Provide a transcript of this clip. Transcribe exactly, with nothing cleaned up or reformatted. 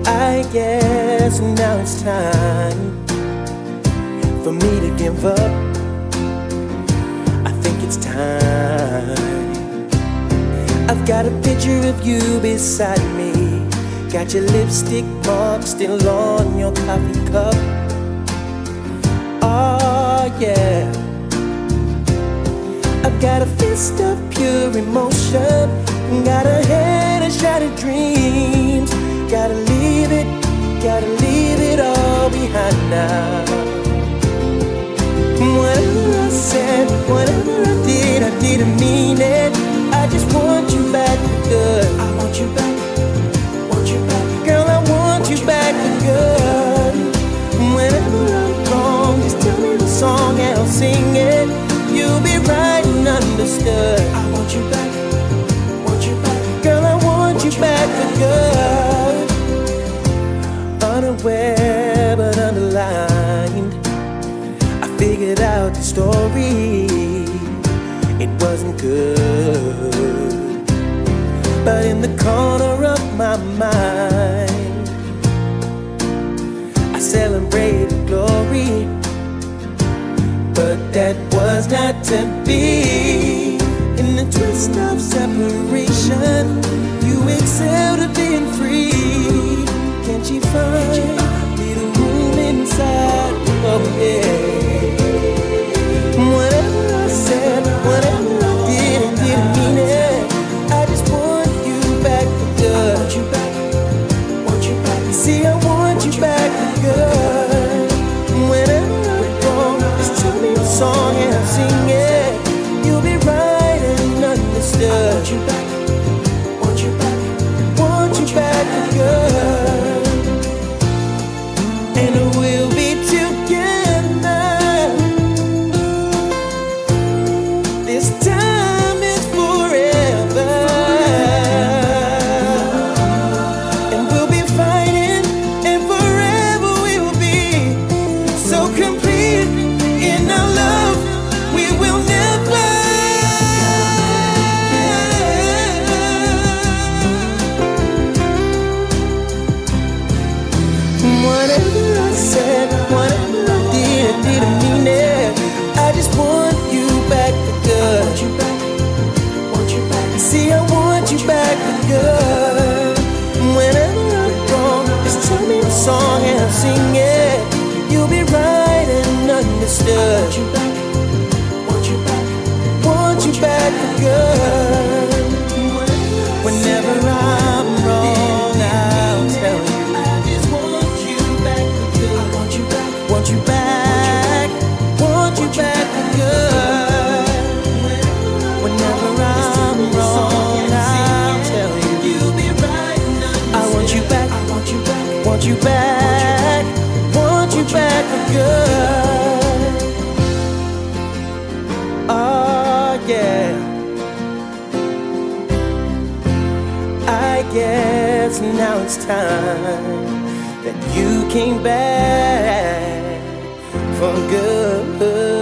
I guess now it's time for me to give up. I think it's time. I've got a picture of you beside me. Got your lipstick mark still on your coffee cup. Oh yeah. I've got a fist of pure emotion. Got a head of shattered dreams. Gotta leave it, gotta leave it all behind now. Whatever I said, whatever I did, I didn't mean it. I just want you back for good. I want you back, want you back. Girl, I want you back for good. Whenever I'm wrong, just tell me the song and I'll sing it. You'll be right and understood. I want you back, want you back. Girl, I want you back for good. Unaware but underlined, I figured out the story. It wasn't good, but in the corner of my mind, I celebrated glory. But that was not to be. In the twist of separation, you excelled at being free. Can't you find a little room inside? Oh yeah. Whatever I said, whatever I did, I didn't mean it. I just want you back for good. I want you back, want you back. See, I want you back for good. Whenever I'm wrong, just tell me the song and I'll sing it. You'll be right and understood. I want you back, want you back, want you back for good. And we'll be together. This time is forever. And we'll be fighting, and forever we will be so complete in our love. We will never. Whatever I said, whatever I did, I didn't mean it. I just want you back for good. I want you back, want you back. See, I want you back for good. Whenever I'm wrong, just tell me the song and I'll sing it. You'll be right and understood. I want you back, want you back, want you back for good. Whenever I'm wrong, I'll tell you. I just want you back for good. I want you back, want you back, want you back for good. Whenever I'm wrong, I'll tell you. You'll be right. I want you back, I want you back, want you back, want you back for good. Oh yeah. I guess now it's time that you came back for good.